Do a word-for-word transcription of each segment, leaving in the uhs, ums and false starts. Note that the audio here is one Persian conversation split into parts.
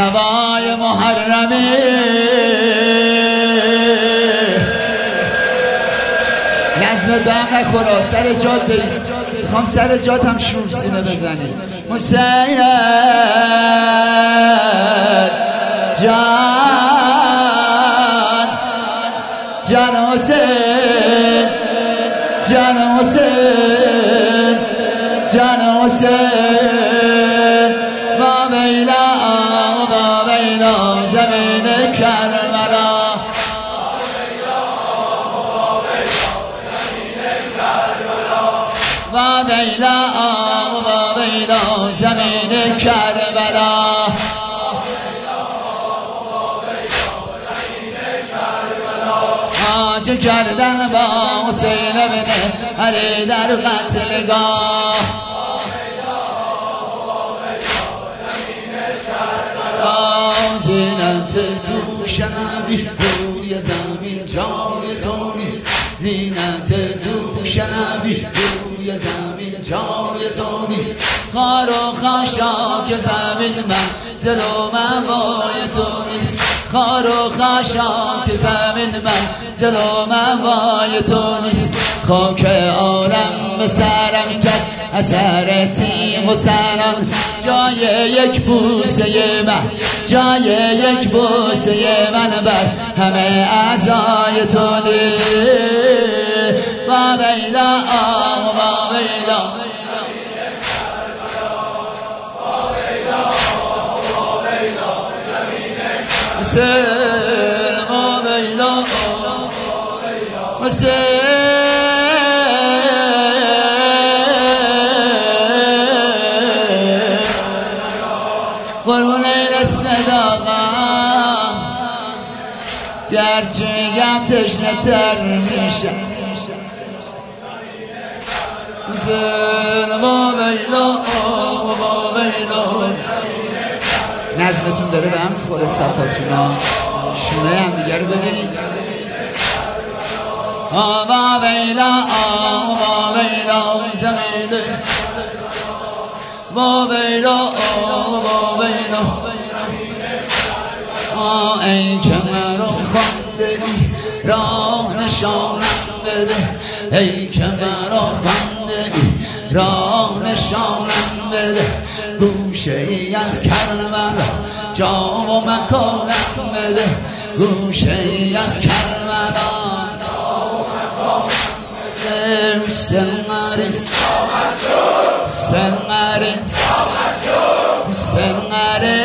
هوای محرمی نظم دقیق خورا سر جاد بیست میخوام سر جاد هم شور سینه بزنی مسید جان جان حسین جان حسین جان حسین با بیلا با بیلا زمین کربلا با بیلا با بیلا زمین کربلا چه کردن با حسین ابن علی در قتلگاه زینت دوش نبی روی زمین جای تو نیست زینت دوش نبی روی زمین جای تو نیست خار و خاشاک زمین من زل و منوای تو نیست خار و خاشاک زمین من زل و منوای تو نیست خاک عالم به سرم کرد اثر تیغ و سنان جای یک بوسه من جای یک بوسه من بر همه اعضای تو نیست با بیلا با بیلا حسین با بیلا حسین قربون این اسم داغم گرچه میگم تشنه تر میشم حسین با بیلا با بیلا نظمتون داره به هم میخوره صفاتونا شونه هم دیگه رو ببینید با بیلا با بیلا زمین با بیلا با بیلا ای که مرا خانده راه نشانم بده ای که مرا خانده راه نشانم بده گوشه ای از کربلا جا و مکانم بده گوشه ای از کربلا حسین غری حسین غری حسین غری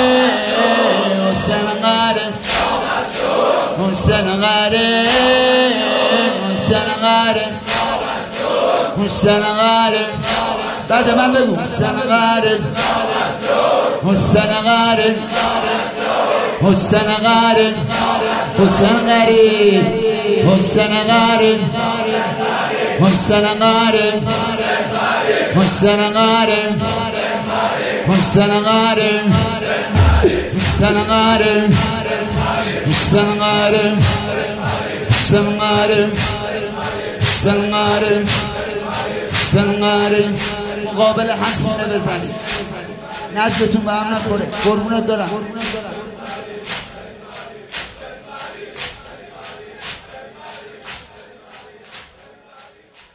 حسین غری حسین غری حسین غری حسین غری بعد من بگو حسین غری حسین غری حسین غری حسین غری حسین غری حسین غری حسین غری حسین غری حسین غری حسین غری حسین غری حسین غری حسین غری مقابل هم سینه بزنید نظمتون به هم نخوره قربونت برم